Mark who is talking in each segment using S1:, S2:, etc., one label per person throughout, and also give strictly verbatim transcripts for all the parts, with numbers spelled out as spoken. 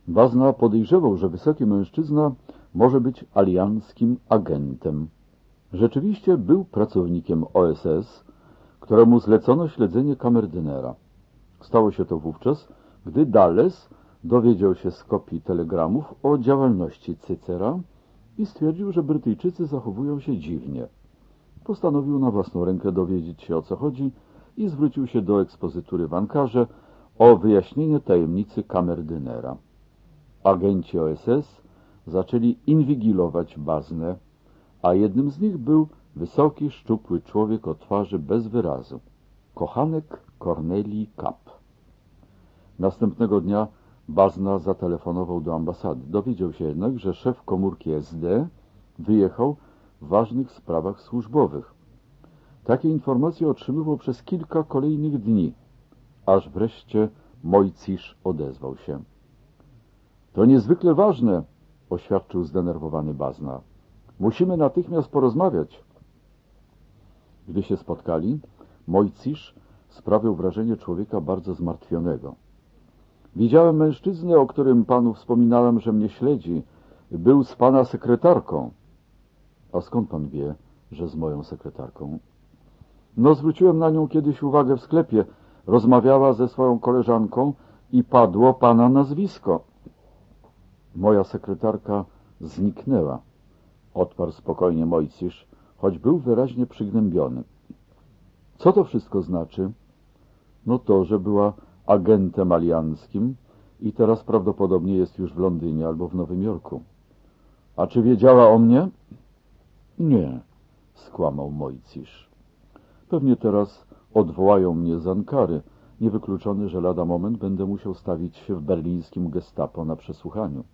S1: Bazna podejrzewał, że wysoki mężczyzna może być alianckim agentem. Rzeczywiście był pracownikiem O S S, któremu zlecono śledzenie kamerdynera. Stało się to wówczas, gdy Dales dowiedział się z kopii telegramów o działalności Cycera i stwierdził, że Brytyjczycy zachowują się dziwnie. Postanowił na własną rękę dowiedzieć się, o co chodzi i zwrócił się do ekspozytury w Ankarze o wyjaśnienie tajemnicy kamerdynera. Agenci O S S zaczęli inwigilować Baznę, a jednym z nich był wysoki, szczupły człowiek o twarzy bez wyrazu, kochanek Cornelii Kapp. Następnego dnia Bazna zatelefonował do ambasady. Dowiedział się jednak, że szef komórki S D wyjechał w ważnych sprawach służbowych. Takie informacje otrzymywał przez kilka kolejnych dni, aż wreszcie Mojcisz odezwał się. To niezwykle ważne, oświadczył zdenerwowany Bazna. Musimy natychmiast porozmawiać. Gdy się spotkali, Mojcisz sprawiał wrażenie człowieka bardzo zmartwionego. Widziałem mężczyznę, o którym panu wspominałem, że mnie śledzi. Był z pana sekretarką. A skąd pan wie, że z moją sekretarką? No, zwróciłem na nią kiedyś uwagę w sklepie. Rozmawiała ze swoją koleżanką i padło pana nazwisko. Moja sekretarka zniknęła, odparł spokojnie Mojcisz, choć był wyraźnie przygnębiony. Co to wszystko znaczy? No to, że była agentem alianckim i teraz prawdopodobnie jest już w Londynie albo w Nowym Jorku. A czy wiedziała o mnie? Nie, skłamał Mojcisz. Pewnie teraz odwołają mnie z Ankary. Niewykluczone, że lada moment będę musiał stawić się w berlińskim gestapo na przesłuchaniu.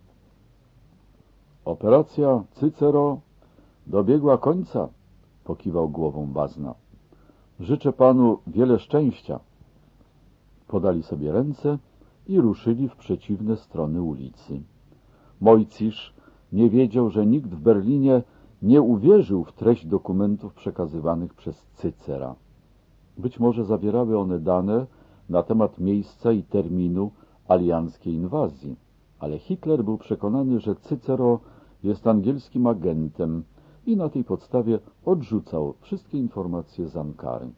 S1: Operacja Cycero dobiegła końca, pokiwał głową Bazna. Życzę panu wiele szczęścia. Podali sobie ręce i ruszyli w przeciwne strony ulicy. Mojcisz nie wiedział, że nikt w Berlinie nie uwierzył w treść dokumentów przekazywanych przez Cycera. Być może zawierały one dane na temat miejsca i terminu alianckiej inwazji, ale Hitler był przekonany, że Cycero jest angielskim agentem i na tej podstawie odrzucał wszystkie informacje z Ankary.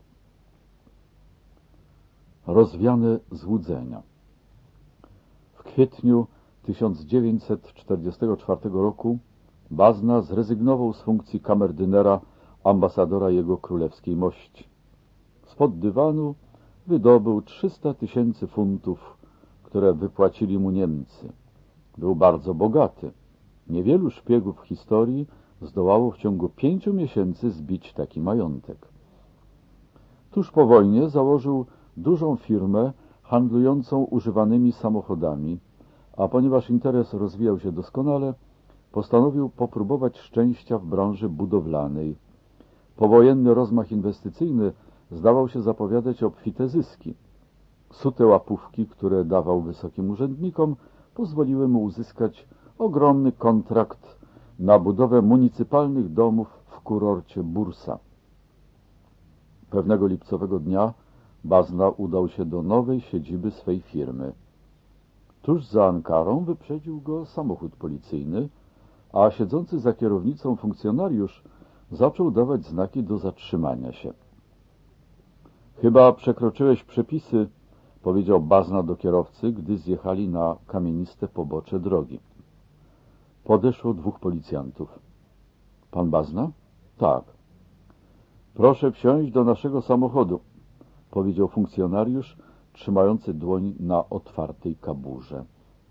S1: Rozwiane złudzenia. W kwietniu tysiąc dziewięćset czterdziestego czwartego roku Bazna zrezygnował z funkcji kamerdynera ambasadora jego królewskiej mości. Spod dywanu wydobył trzysta tysięcy funtów, które wypłacili mu Niemcy. Był bardzo bogaty. Niewielu szpiegów w historii zdołało w ciągu pięciu miesięcy zbić taki majątek. Tuż po wojnie założył dużą firmę handlującą używanymi samochodami, a ponieważ interes rozwijał się doskonale, postanowił popróbować szczęścia w branży budowlanej. Powojenny rozmach inwestycyjny zdawał się zapowiadać obfite zyski. Sute łapówki, które dawał wysokim urzędnikom, pozwoliły mu uzyskać ogromny kontrakt na budowę municypalnych domów w kurorcie Bursa. Pewnego lipcowego dnia Bazna udał się do nowej siedziby swej firmy. Tuż za Ankarą wyprzedził go samochód policyjny, a siedzący za kierownicą funkcjonariusz zaczął dawać znaki do zatrzymania się. Chyba przekroczyłeś przepisy, powiedział Bazna do kierowcy, gdy zjechali na kamieniste pobocze drogi. Podeszło dwóch policjantów. Pan Bazna? Tak. Proszę wsiąść do naszego samochodu, powiedział funkcjonariusz, trzymający dłoń na otwartej kaburze.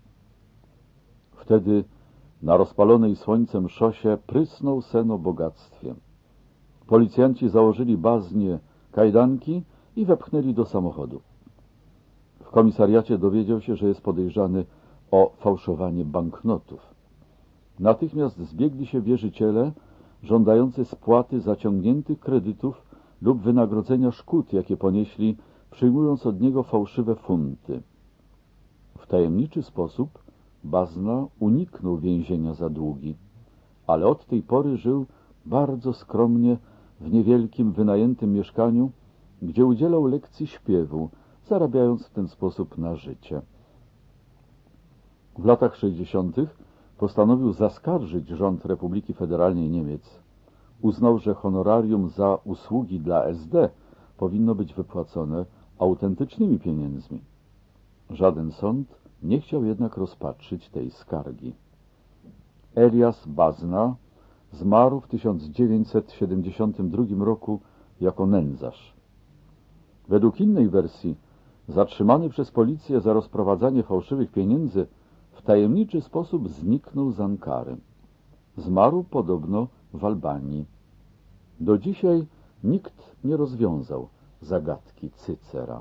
S1: Wtedy na rozpalonej słońcem szosie prysnął sen o bogactwie. Policjanci założyli Baznie kajdanki i wepchnęli do samochodu. W komisariacie dowiedział się, że jest podejrzany o fałszowanie banknotów. Natychmiast zbiegli się wierzyciele żądający spłaty zaciągniętych kredytów lub wynagrodzenia szkód, jakie ponieśli, przyjmując od niego fałszywe funty. W tajemniczy sposób Bazna uniknął więzienia za długi, ale od tej pory żył bardzo skromnie w niewielkim wynajętym mieszkaniu, gdzie udzielał lekcji śpiewu, zarabiając w ten sposób na życie. W latach sześćdziesiątych postanowił zaskarżyć rząd Republiki Federalnej Niemiec. Uznał, że honorarium za usługi dla S D powinno być wypłacone autentycznymi pieniędzmi. Żaden sąd nie chciał jednak rozpatrzyć tej skargi. Elias Bazna zmarł w tysiąc dziewięćset siedemdziesiątym drugim roku jako nędzarz. Według innej wersji zatrzymany przez policję za rozprowadzanie fałszywych pieniędzy w tajemniczy sposób zniknął z Ankary. Zmarł podobno w Albanii. Do dzisiaj nikt nie rozwiązał zagadki Cycera.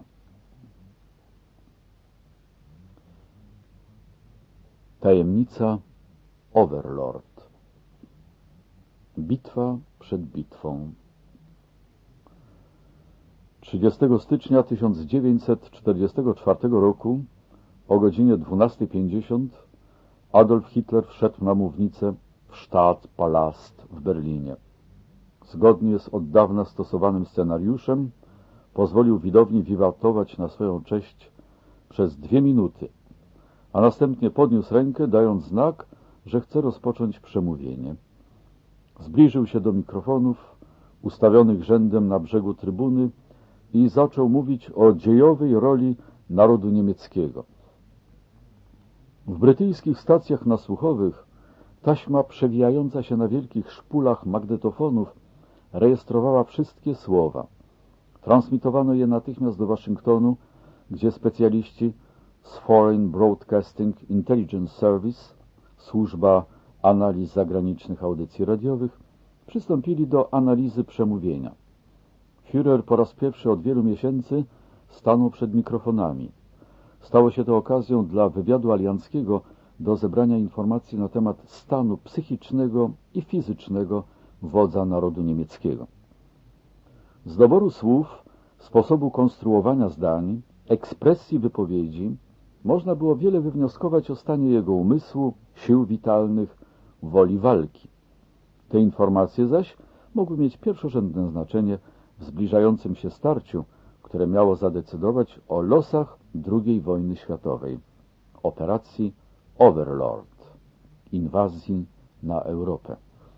S1: Tajemnica Overlord. Bitwa przed bitwą. trzydziestego stycznia tysiąc dziewięćset czterdziestego czwartego roku o godzinie dwunastej pięćdziesiąt Adolf Hitler wszedł na mównicę w Stadtpalast w Berlinie. Zgodnie z od dawna stosowanym scenariuszem pozwolił widowni wiwatować na swoją cześć przez dwie minuty, a następnie podniósł rękę, dając znak, że chce rozpocząć przemówienie. Zbliżył się do mikrofonów ustawionych rzędem na brzegu trybuny i zaczął mówić o dziejowej roli narodu niemieckiego. W brytyjskich stacjach nasłuchowych taśma przewijająca się na wielkich szpulach magnetofonów rejestrowała wszystkie słowa. Transmitowano je natychmiast do Waszyngtonu, gdzie specjaliści z Foreign Broadcasting Intelligence Service, służba analiz zagranicznych audycji radiowych, przystąpili do analizy przemówienia. Führer po raz pierwszy od wielu miesięcy stanął przed mikrofonami. Stało się to okazją dla wywiadu alianckiego do zebrania informacji na temat stanu psychicznego i fizycznego wodza narodu niemieckiego. Z doboru słów, sposobu konstruowania zdań, ekspresji wypowiedzi można było wiele wywnioskować o stanie jego umysłu, sił witalnych, woli walki. Te informacje zaś mogły mieć pierwszorzędne znaczenie w zbliżającym się starciu, które miało zadecydować o losach drugiej wojny światowej, operacji Overlord, inwazji na Europę.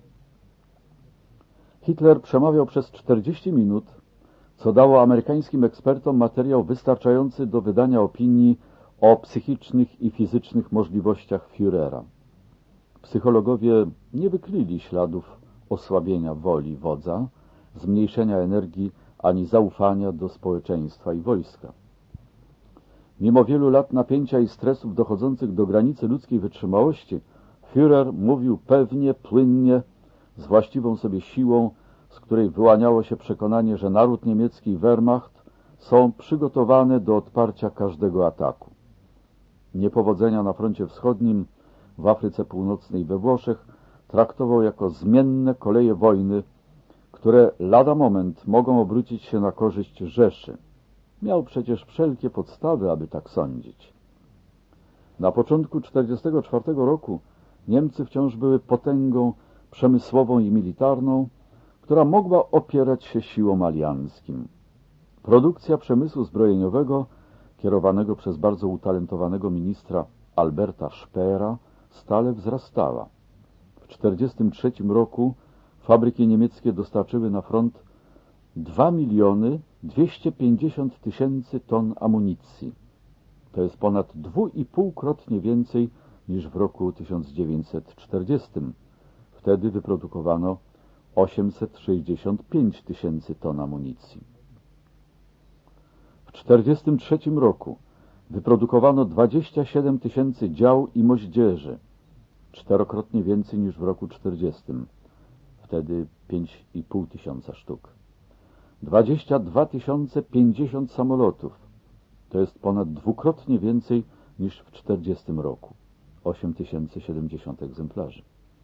S1: Hitler przemawiał przez czterdzieści minut, co dało amerykańskim ekspertom materiał wystarczający do wydania opinii o psychicznych i fizycznych możliwościach Führera. Psychologowie nie wykryli śladów osłabienia woli wodza, zmniejszenia energii ani zaufania do społeczeństwa i wojska. Mimo wielu lat napięcia i stresów dochodzących do granicy ludzkiej wytrzymałości, Führer mówił pewnie, płynnie, z właściwą sobie siłą, z której wyłaniało się przekonanie, że naród niemiecki i Wehrmacht są przygotowane do odparcia każdego ataku. Niepowodzenia na froncie wschodnim, w Afryce Północnej i we Włoszech traktował jako zmienne koleje wojny, które lada moment mogą obrócić się na korzyść Rzeszy. Miał przecież wszelkie podstawy, aby tak sądzić. Na początku tysiąc dziewięćset czterdziestego czwartego roku Niemcy wciąż były potęgą przemysłową i militarną, która mogła opierać się siłom alianckim. Produkcja przemysłu zbrojeniowego, kierowanego przez bardzo utalentowanego ministra Alberta Speera, stale wzrastała. W tysiąc dziewięćset czterdziestym trzecim roku fabryki niemieckie dostarczyły na front dwa miliony dwieście pięćdziesiąt tysięcy ton amunicji. To jest ponad dwuipółkrotnie więcej niż w roku tysiąc dziewięćset czterdziestym. Wtedy wyprodukowano osiemset sześćdziesiąt pięć tysięcy ton amunicji. W tysiąc dziewięćset czterdziestym trzecim roku wyprodukowano dwadzieścia siedem tysięcy dział i moździerzy, czterokrotnie więcej niż w roku czterdziestym. Wtedy pięć i pół tysiąca sztuk. dwadzieścia dwa tysiące pięćdziesiąt samolotów, to jest ponad dwukrotnie więcej niż w czterdziestym roku, osiem tysięcy siedemdziesiąt egzemplarzy.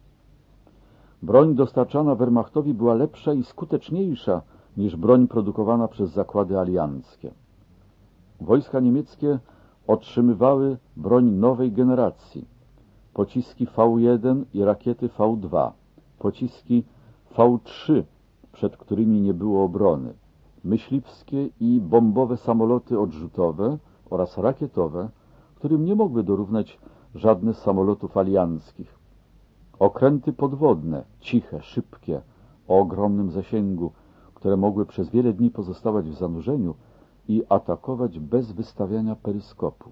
S1: Broń dostarczana Wehrmachtowi była lepsza i skuteczniejsza niż broń produkowana przez zakłady alianckie. Wojska niemieckie otrzymywały broń nowej generacji, pociski V jeden i rakiety V dwa, pociski V trzy, przed którymi nie było obrony, myśliwskie i bombowe samoloty odrzutowe oraz rakietowe, którym nie mogły dorównać żadne z samolotów alianckich. Okręty podwodne, ciche, szybkie, o ogromnym zasięgu, które mogły przez wiele dni pozostawać w zanurzeniu i atakować bez wystawiania peryskopu.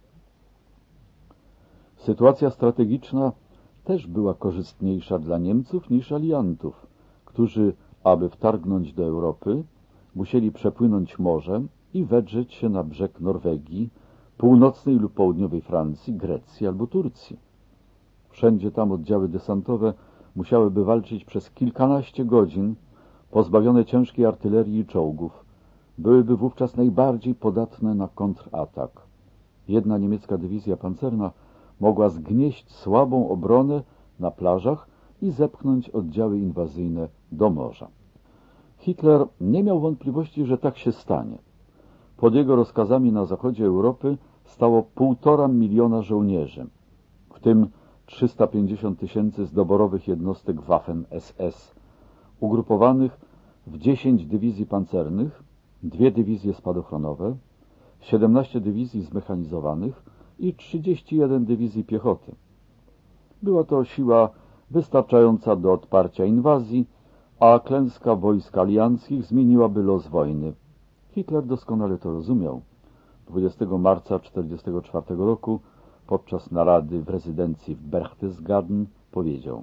S1: Sytuacja strategiczna też była korzystniejsza dla Niemców niż aliantów, którzy, aby wtargnąć do Europy, musieli przepłynąć morzem i wedrzeć się na brzeg Norwegii, północnej lub południowej Francji, Grecji albo Turcji. Wszędzie tam oddziały desantowe musiałyby walczyć przez kilkanaście godzin, pozbawione ciężkiej artylerii i czołgów. Byłyby wówczas najbardziej podatne na kontratak. Jedna niemiecka dywizja pancerna mogła zgnieść słabą obronę na plażach i zepchnąć oddziały inwazyjne do morza. Hitler nie miał wątpliwości, że tak się stanie. Pod jego rozkazami na zachodzie Europy stało półtora miliona żołnierzy, w tym trzysta pięćdziesiąt tysięcy zdoborowych jednostek Waffen-S S, ugrupowanych w dziesięć dywizji pancernych, dwie dywizje spadochronowe, siedemnaście dywizji zmechanizowanych i trzydzieści jeden dywizji piechoty. Była to siła wystarczająca do odparcia inwazji, a klęska wojsk alianckich zmieniłaby los wojny. Hitler doskonale to rozumiał. dwudziestego marca tysiąc dziewięćset czterdziestego czwartego roku podczas narady w rezydencji w Berchtesgaden powiedział: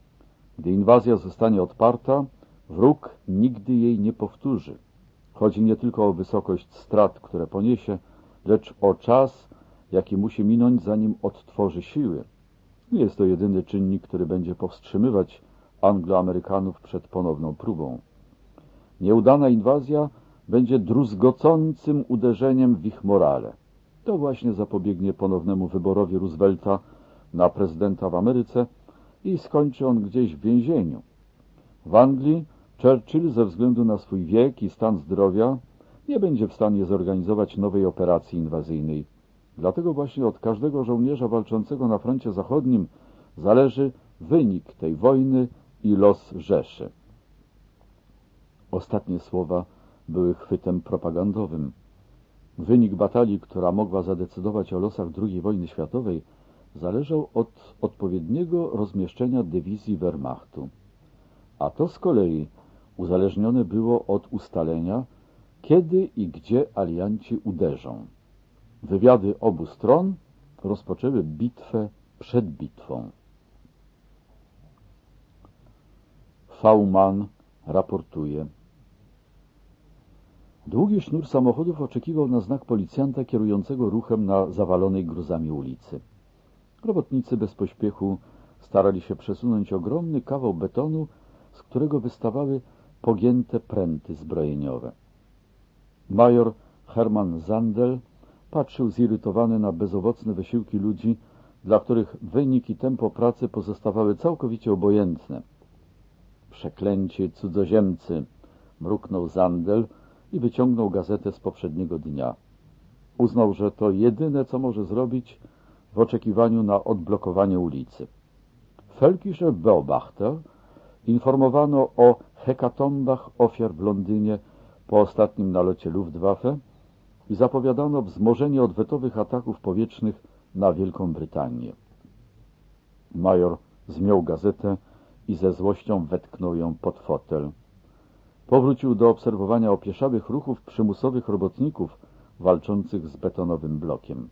S1: gdy inwazja zostanie odparta, wróg nigdy jej nie powtórzy. Chodzi nie tylko o wysokość strat, które poniesie, lecz o czas, jaki musi minąć, zanim odtworzy siły. Nie jest to jedyny czynnik, który będzie powstrzymywać Angloamerykanów przed ponowną próbą. Nieudana inwazja będzie druzgocącym uderzeniem w ich morale. To właśnie zapobiegnie ponownemu wyborowi Roosevelta na prezydenta w Ameryce i skończy on gdzieś w więzieniu. W Anglii Churchill ze względu na swój wiek i stan zdrowia nie będzie w stanie zorganizować nowej operacji inwazyjnej. Dlatego właśnie od każdego żołnierza walczącego na froncie zachodnim zależy wynik tej wojny i los Rzeszy. Ostatnie słowa były chwytem propagandowym. Wynik batalii, która mogła zadecydować o losach drugiej wojny światowej, zależał od odpowiedniego rozmieszczenia dywizji Wehrmachtu. A to z kolei uzależnione było od ustalenia, kiedy i gdzie alianci uderzą. Wywiady obu stron rozpoczęły bitwę przed bitwą. V-Mann raportuje: długi sznur samochodów oczekiwał na znak policjanta kierującego ruchem na zawalonej gruzami ulicy. Robotnicy bez pośpiechu starali się przesunąć ogromny kawał betonu, z którego wystawały pogięte pręty zbrojeniowe. Major Hermann Sandel patrzył zirytowany na bezowocne wysiłki ludzi, dla których wynik i tempo pracy pozostawały całkowicie obojętne. Przeklęci cudzoziemcy, mruknął Sandel i wyciągnął gazetę z poprzedniego dnia. Uznał, że to jedyne, co może zrobić w oczekiwaniu na odblokowanie ulicy. Völkische Beobachter informowano o hekatombach ofiar w Londynie po ostatnim nalocie Luftwaffe i zapowiadano wzmożenie odwetowych ataków powietrznych na Wielką Brytanię. Major zmiął gazetę i ze złością wetknął ją pod fotel. Powrócił do obserwowania opieszałych ruchów przymusowych robotników walczących z betonowym blokiem.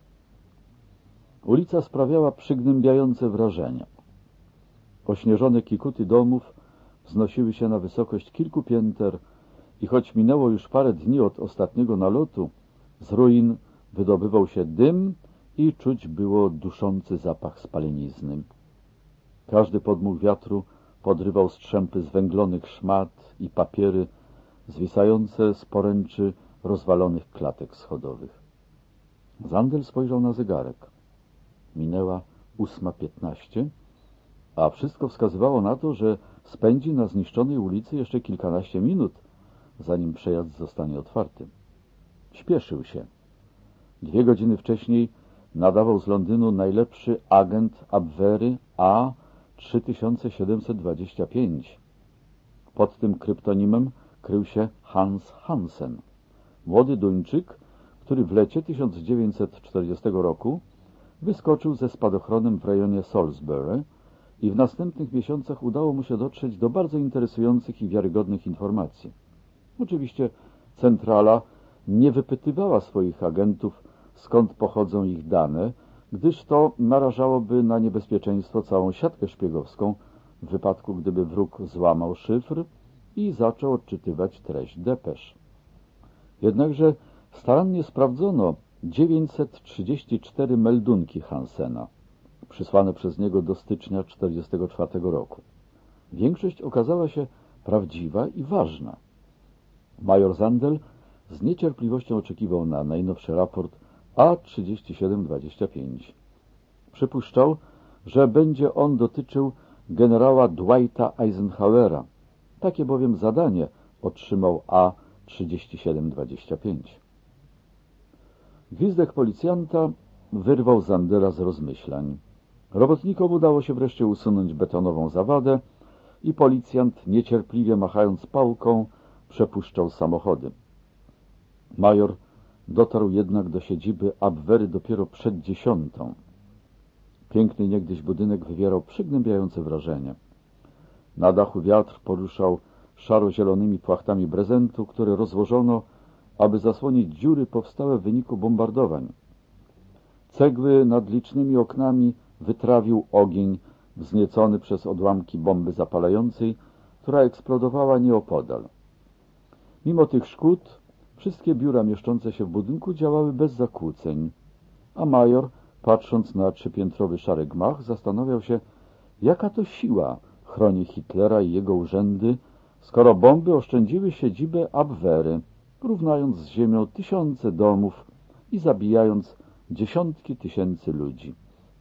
S1: Ulica sprawiała przygnębiające wrażenie. Ośnieżone kikuty domów wznosiły się na wysokość kilku pięter i choć minęło już parę dni od ostatniego nalotu, z ruin wydobywał się dym i czuć było duszący zapach spalenizny. Każdy podmuch wiatru podrywał strzępy zwęglonych szmat i papiery zwisające z poręczy rozwalonych klatek schodowych. Sandel spojrzał na zegarek. Minęła ósma piętnaście, a wszystko wskazywało na to, że spędzi na zniszczonej ulicy jeszcze kilkanaście minut, zanim przejazd zostanie otwarty. Śpieszył się. Dwie godziny wcześniej nadawał z Londynu najlepszy agent Abwehry A trzy tysiące siedemset dwadzieścia pięć. Pod tym kryptonimem krył się Hans Hansen, młody Duńczyk, który w lecie tysiąc dziewięćset czterdziestego roku wyskoczył ze spadochronem w rejonie Salisbury i w następnych miesiącach udało mu się dotrzeć do bardzo interesujących i wiarygodnych informacji. Oczywiście centrala nie wypytywała swoich agentów, skąd pochodzą ich dane, gdyż to narażałoby na niebezpieczeństwo całą siatkę szpiegowską w wypadku, gdyby wróg złamał szyfr i zaczął odczytywać treść depesz. Jednakże starannie sprawdzono dziewięćset trzydzieści cztery meldunki Hansena, przysłane przez niego do stycznia tysiąc dziewięćset czterdziestego czwartego roku. Większość okazała się prawdziwa i ważna. Major Zandel z niecierpliwością oczekiwał na najnowszy raport A trzydzieści siedem dwadzieścia pięć. Przypuszczał, że będzie on dotyczył generała Dwighta Eisenhowera. Takie bowiem zadanie otrzymał A trzydzieści siedem dwadzieścia pięć. Gwizdek policjanta wyrwał Zandela z rozmyślań. Robotnikom udało się wreszcie usunąć betonową zawadę i policjant, niecierpliwie machając pałką, przepuszczał samochody. Major dotarł jednak do siedziby Abwehry dopiero przed dziesiątą. Piękny niegdyś budynek wywierał przygnębiające wrażenie. Na dachu wiatr poruszał szaro-zielonymi płachtami brezentu, które rozłożono, aby zasłonić dziury powstałe w wyniku bombardowań. Cegły nad licznymi oknami wytrawił ogień wzniecony przez odłamki bomby zapalającej, która eksplodowała nieopodal. Mimo tych szkód wszystkie biura mieszczące się w budynku działały bez zakłóceń, a major, patrząc na trzypiętrowy szary gmach, zastanawiał się, jaka to siła chroni Hitlera i jego urzędy, skoro bomby oszczędziły siedzibę Abwehry, równając z ziemią tysiące domów i zabijając dziesiątki tysięcy ludzi.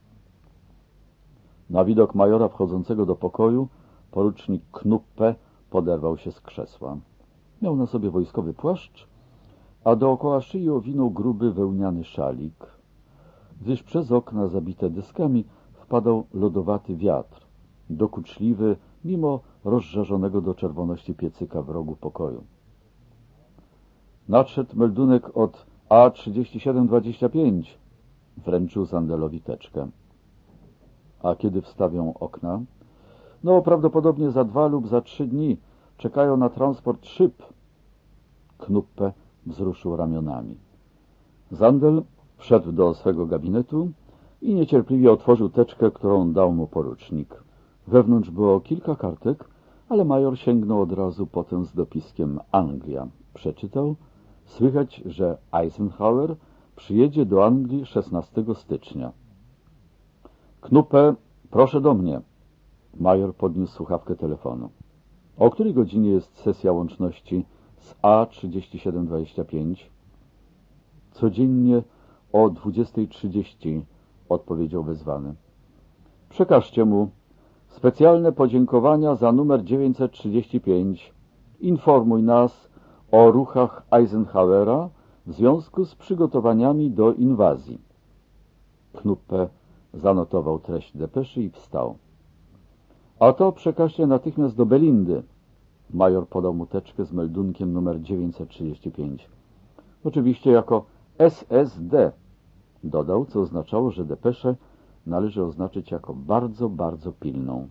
S1: Na widok majora wchodzącego do pokoju porucznik Knuppe poderwał się z krzesła. Miał na sobie wojskowy płaszcz, a dookoła szyi owinął gruby wełniany szalik, gdyż przez okna zabite deskami wpadał lodowaty wiatr, dokuczliwy mimo rozżarzonego do czerwoności piecyka w rogu pokoju. Nadszedł meldunek od A trzydzieści siedem dwadzieścia pięć. Wręczył Zandelowi teczkę. A kiedy wstawią okna? No, prawdopodobnie za dwa lub za trzy dni. Czekają na transport szyb. Knuppe wzruszył ramionami. Zandel wszedł do swego gabinetu i niecierpliwie otworzył teczkę, którą dał mu porucznik. Wewnątrz było kilka kartek, ale major sięgnął od razu potem z dopiskiem Anglia. Przeczytał: słychać, że Eisenhower przyjedzie do Anglii szesnastego stycznia. Knuppe, proszę do mnie. Major podniósł słuchawkę telefonu. O której godzinie jest sesja łączności z A trzydzieści siedem dwadzieścia pięć? Codziennie o dwudziestej trzydzieści, odpowiedział wezwany. Przekażcie mu specjalne podziękowania za numer dziewięćset trzydzieści pięć. Informuj nas o ruchach Eisenhowera w związku z przygotowaniami do inwazji. Knuppe zanotował treść depeszy i wstał. A to przekażcie natychmiast do Belindy. Major podał mu teczkę z meldunkiem numer dziewięćset trzydzieści pięć. Oczywiście jako S S D, dodał, co oznaczało, że depeszę należy oznaczyć jako bardzo, bardzo pilną.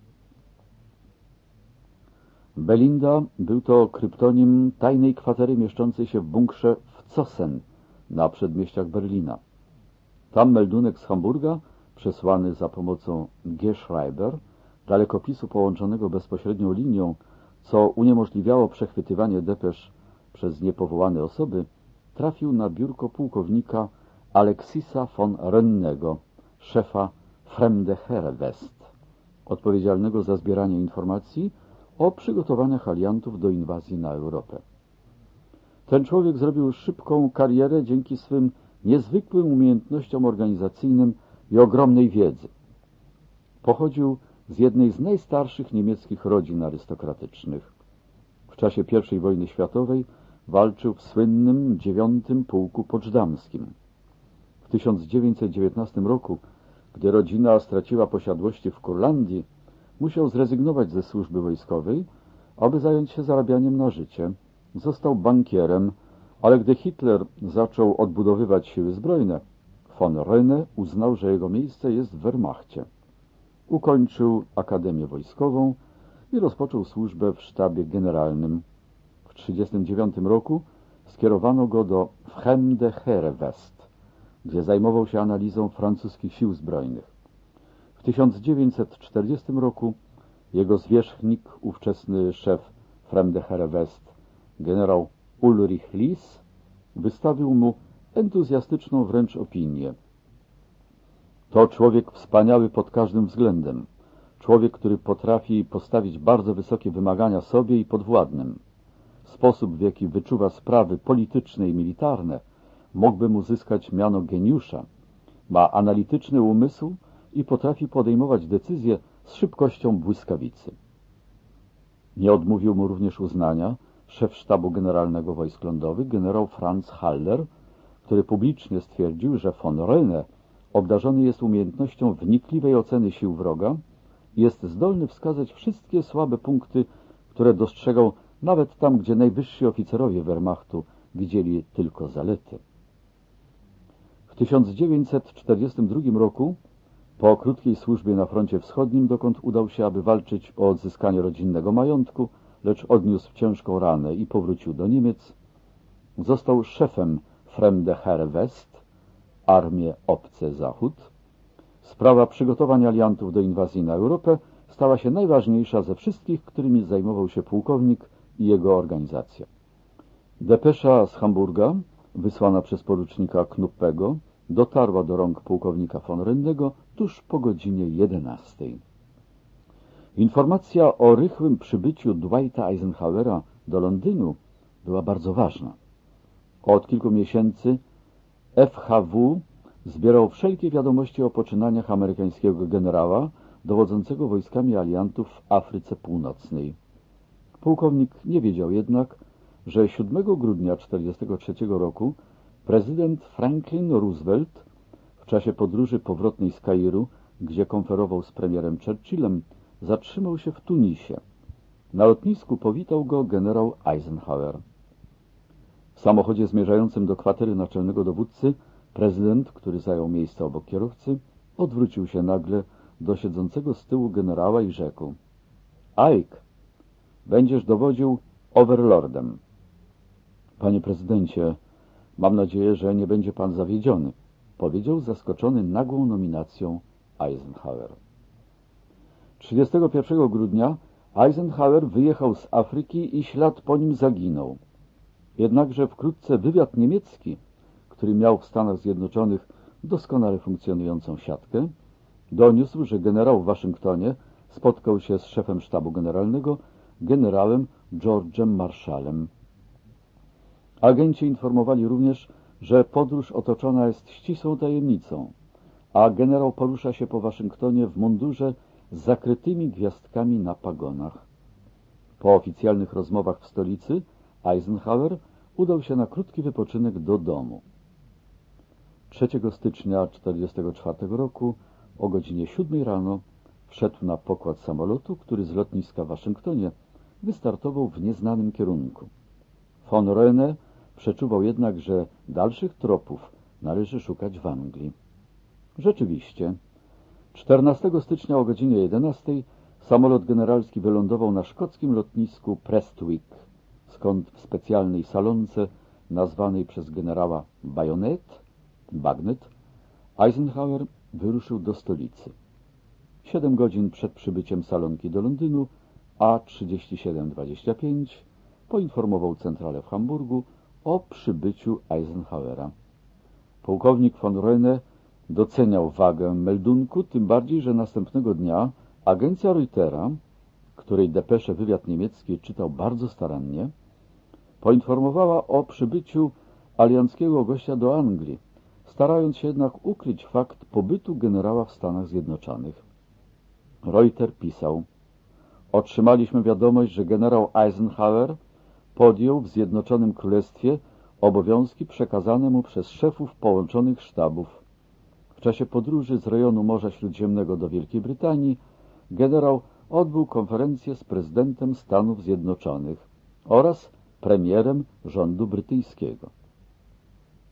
S1: Belinda był to kryptonim tajnej kwatery mieszczącej się w bunkrze w Zossen na przedmieściach Berlina. Tam meldunek z Hamburga, przesłany za pomocą G-Schreiber, dalekopisu połączonego bezpośrednią linią, co uniemożliwiało przechwytywanie depesz przez niepowołane osoby, trafił na biurko pułkownika Alexisa von Rennego, szefa Fremde Heere West, odpowiedzialnego za zbieranie informacji o przygotowaniach aliantów do inwazji na Europę. Ten człowiek zrobił szybką karierę dzięki swym niezwykłym umiejętnościom organizacyjnym i ogromnej wiedzy. Pochodził z jednej z najstarszych niemieckich rodzin arystokratycznych. W czasie pierwszej wojny światowej walczył w słynnym dziewiątym Pułku Poczdamskim. W tysiąc dziewięćset dziewiętnastym roku, gdy rodzina straciła posiadłości w Kurlandii, musiał zrezygnować ze służby wojskowej, aby zająć się zarabianiem na życie. Został bankierem, ale gdy Hitler zaczął odbudowywać siły zbrojne, von Renne uznał, że jego miejsce jest w Wehrmachcie. Ukończył Akademię Wojskową i rozpoczął służbę w sztabie generalnym. W tysiąc dziewięćset trzydziestym dziewiątym roku skierowano go do Fremde Heere West, gdzie zajmował się analizą francuskich sił zbrojnych. W tysiąc dziewięćset czterdziestym roku jego zwierzchnik, ówczesny szef Fremde Heere West, generał Ulrich Lis, wystawił mu entuzjastyczną wręcz opinię. To człowiek wspaniały pod każdym względem. Człowiek, który potrafi postawić bardzo wysokie wymagania sobie i podwładnym. Sposób, w jaki wyczuwa sprawy polityczne i militarne, mógłby mu zyskać miano geniusza. Ma analityczny umysł i potrafi podejmować decyzje z szybkością błyskawicy. Nie odmówił mu również uznania szef sztabu generalnego wojsk lądowych, generał Franz Haller, który publicznie stwierdził, że von Renne obdarzony jest umiejętnością wnikliwej oceny sił wroga i jest zdolny wskazać wszystkie słabe punkty, które dostrzegał nawet tam, gdzie najwyżsi oficerowie Wehrmachtu widzieli tylko zalety. W tysiąc dziewięćset czterdziestym drugim roku, po krótkiej służbie na froncie wschodnim, dokąd udał się, aby walczyć o odzyskanie rodzinnego majątku, lecz odniósł ciężką ranę i powrócił do Niemiec, został szefem Fremde Heere West, Armię Obce Zachód. Sprawa przygotowań aliantów do inwazji na Europę stała się najważniejsza ze wszystkich, którymi zajmował się pułkownik i jego organizacja. Depesza z Hamburga, wysłana przez porucznika Knuppego, dotarła do rąk pułkownika von Rennego tuż po godzinie jedenastej. Informacja o rychłym przybyciu Dwighta Eisenhowera do Londynu była bardzo ważna. Od kilku miesięcy F H W zbierał wszelkie wiadomości o poczynaniach amerykańskiego generała dowodzącego wojskami aliantów w Afryce Północnej. Pułkownik nie wiedział jednak, że siódmego grudnia tysiąc dziewięćset czterdziestego trzeciego roku prezydent Franklin Roosevelt w czasie podróży powrotnej z Kairu, gdzie konferował z premierem Churchillem, zatrzymał się w Tunisie. Na lotnisku powitał go generał Eisenhower. W samochodzie zmierzającym do kwatery naczelnego dowódcy prezydent, który zajął miejsce obok kierowcy, odwrócił się nagle do siedzącego z tyłu generała i rzekł: Ike, będziesz dowodził overlordem. Panie prezydencie, mam nadzieję, że nie będzie pan zawiedziony, powiedział zaskoczony nagłą nominacją Eisenhower. trzydziestego pierwszego grudnia Eisenhower wyjechał z Afryki i ślad po nim zaginął. Jednakże wkrótce wywiad niemiecki, który miał w Stanach Zjednoczonych doskonale funkcjonującą siatkę, doniósł, że generał w Waszyngtonie spotkał się z szefem sztabu generalnego, generałem George'em Marshallem. Agenci informowali również, że podróż otoczona jest ścisłą tajemnicą, a generał porusza się po Waszyngtonie w mundurze z zakrytymi gwiazdkami na pagonach. Po oficjalnych rozmowach w stolicy Eisenhower udał się na krótki wypoczynek do domu. trzeciego stycznia tysiąc dziewięćset czterdziestego czwartego roku o godzinie siódmej rano wszedł na pokład samolotu, który z lotniska w Waszyngtonie wystartował w nieznanym kierunku. Von Renne przeczuwał jednak, że dalszych tropów należy szukać w Anglii. Rzeczywiście, czternastego stycznia o godzinie jedenastej samolot generalski wylądował na szkockim lotnisku Prestwick, skąd w specjalnej salonce nazwanej przez generała Bayonet, Bagnet, Eisenhower wyruszył do stolicy. Siedem godzin przed przybyciem salonki do Londynu A trzydzieści siedem dwadzieścia pięć poinformował centralę w Hamburgu o przybyciu Eisenhowera. Pułkownik von Renne doceniał wagę meldunku, tym bardziej, że następnego dnia agencja Reutera, której depeszę wywiad niemiecki czytał bardzo starannie, poinformowała o przybyciu alianckiego gościa do Anglii, starając się jednak ukryć fakt pobytu generała w Stanach Zjednoczonych. Reuter pisał: Otrzymaliśmy wiadomość, że generał Eisenhower podjął w Zjednoczonym Królestwie obowiązki przekazane mu przez szefów połączonych sztabów. W czasie podróży z rejonu Morza Śródziemnego do Wielkiej Brytanii generał odbył konferencję z prezydentem Stanów Zjednoczonych oraz premierem rządu brytyjskiego.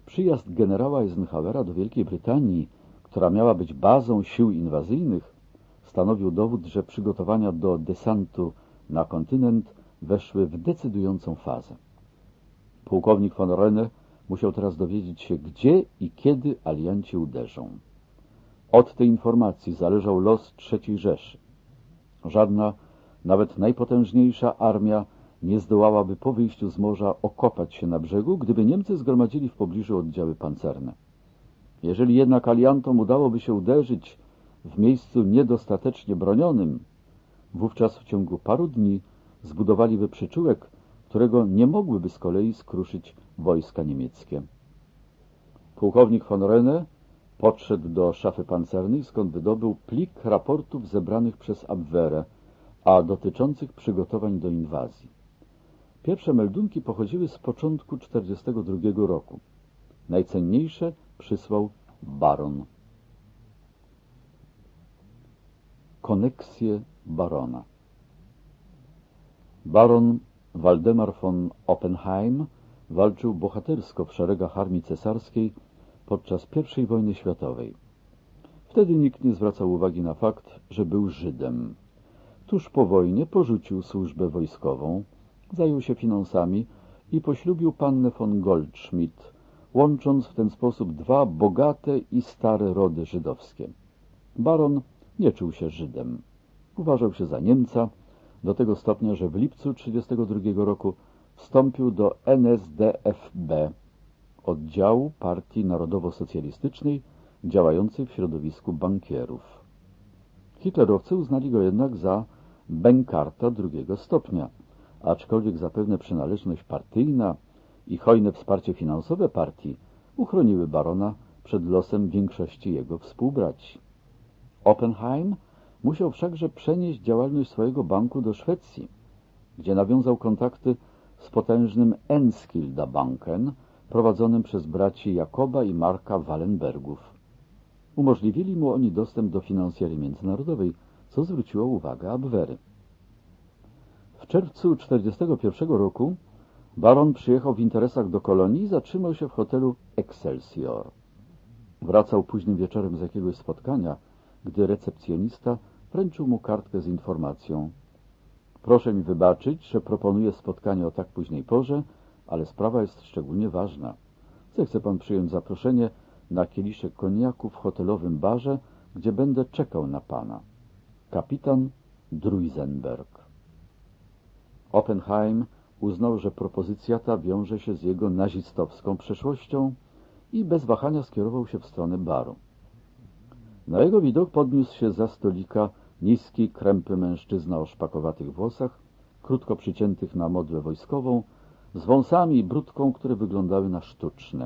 S1: Przyjazd generała Eisenhowera do Wielkiej Brytanii, która miała być bazą sił inwazyjnych, stanowił dowód, że przygotowania do desantu na kontynent weszły w decydującą fazę. Pułkownik von Renne musiał teraz dowiedzieć się, gdzie i kiedy alianci uderzą. Od tej informacji zależał los trzeciej Rzeszy. Żadna, nawet najpotężniejsza armia nie zdołałaby po wyjściu z morza okopać się na brzegu, gdyby Niemcy zgromadzili w pobliżu oddziały pancerne. Jeżeli jednak aliantom udałoby się uderzyć w miejscu niedostatecznie bronionym, wówczas w ciągu paru dni zbudowaliby przyczółek, którego nie mogłyby z kolei skruszyć wojska niemieckie. Pułkownik von Renne podszedł do szafy pancernej, skąd wydobył plik raportów zebranych przez Abwehrę, a dotyczących przygotowań do inwazji. Pierwsze meldunki pochodziły z początku czterdziestego drugiego roku. Najcenniejsze przysłał baron. Koneksje barona. Baron Waldemar von Oppenheim walczył bohatersko w szeregach armii cesarskiej podczas pierwszej wojny światowej. Wtedy nikt nie zwracał uwagi na fakt, że był Żydem. Tuż po wojnie porzucił służbę wojskową, zajął się finansami i poślubił pannę von Goldschmidt, łącząc w ten sposób dwa bogate i stare rody żydowskie. Baron nie czuł się Żydem. Uważał się za Niemca, do tego stopnia, że w lipcu tysiąc dziewięćset trzydziestego drugiego roku wstąpił do N S D F B, oddziału Partii Narodowo-Socjalistycznej działającej w środowisku bankierów. Hitlerowcy uznali go jednak za bękarta drugiego stopnia, aczkolwiek zapewne przynależność partyjna i hojne wsparcie finansowe partii uchroniły barona przed losem większości jego współbraci. Oppenheim musiał wszakże przenieść działalność swojego banku do Szwecji, gdzie nawiązał kontakty z potężnym Enskilda Banken, prowadzonym przez braci Jakoba i Marka Wallenbergów. Umożliwili mu oni dostęp do finansjery międzynarodowej, co zwróciło uwagę Abwehry. W czerwcu tysiąc dziewięćset czterdziestego pierwszego roku baron przyjechał w interesach do kolonii i zatrzymał się w hotelu Excelsior. Wracał późnym wieczorem z jakiegoś spotkania, gdy recepcjonista wręczył mu kartkę z informacją: proszę mi wybaczyć, że proponuję spotkanie o tak późnej porze, ale sprawa jest szczególnie ważna. Zechce pan przyjąć zaproszenie na kieliszek koniaku w hotelowym barze, gdzie będę czekał na pana. Kapitan Druisenberg. Oppenheim uznał, że propozycja ta wiąże się z jego nazistowską przeszłością i bez wahania skierował się w stronę baru. Na jego widok podniósł się za stolika niski, krępy mężczyzna o szpakowatych włosach, krótko przyciętych na modłę wojskową, z wąsami i brudką, które wyglądały na sztuczne.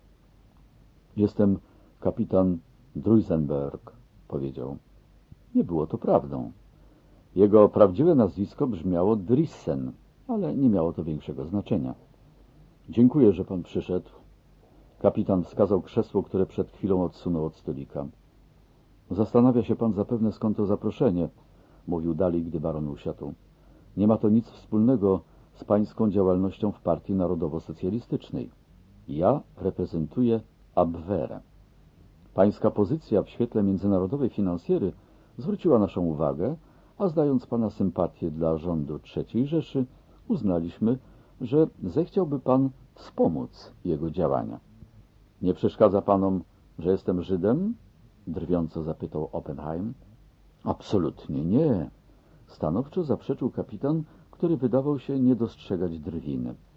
S1: Jestem kapitan Druisenberg, powiedział. Nie było to prawdą. Jego prawdziwe nazwisko brzmiało Drissen, ale nie miało to większego znaczenia. Dziękuję, że pan przyszedł. Kapitan wskazał krzesło, które przed chwilą odsunął od stolika. Zastanawia się pan zapewne, skąd to zaproszenie, mówił dalej, gdy baron usiadł. Nie ma to nic wspólnego z pańską działalnością w Partii Narodowo-Socjalistycznej. Ja reprezentuję Abwehrę. Pańska pozycja w świetle międzynarodowej finansjery zwróciła naszą uwagę, a zdając pana sympatię dla rządu trzeciej Rzeszy, uznaliśmy, że zechciałby pan wspomóc jego działania. Nie przeszkadza panom, że jestem Żydem? Drwiąco zapytał Oppenheim. Absolutnie nie. Stanowczo zaprzeczył kapitan, który wydawał się nie dostrzegać drwiny.